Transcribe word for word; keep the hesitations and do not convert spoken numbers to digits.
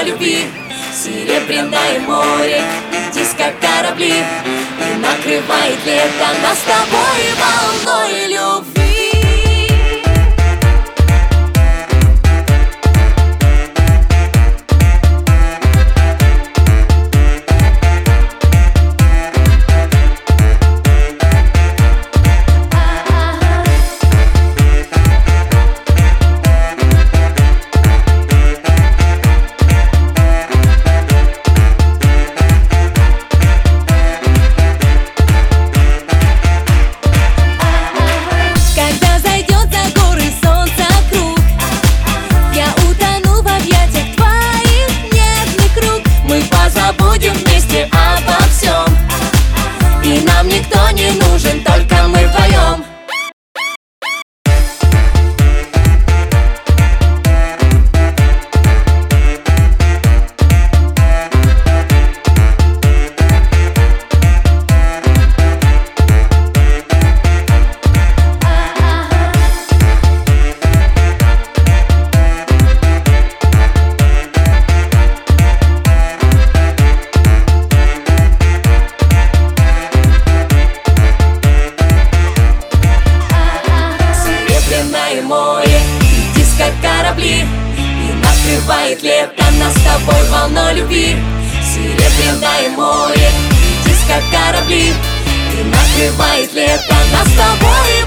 волной любви. Серебряное море, диско корабли, и накрывает лето нас с тобой волной любви. Забудем вместе обо всем, и нам никто не нужен, только мы вдвоем. Море, диско корабли, и накрывает лето нас с тобой волной любви. Серебряное море, диско корабли, и накрывает лето нас с тобой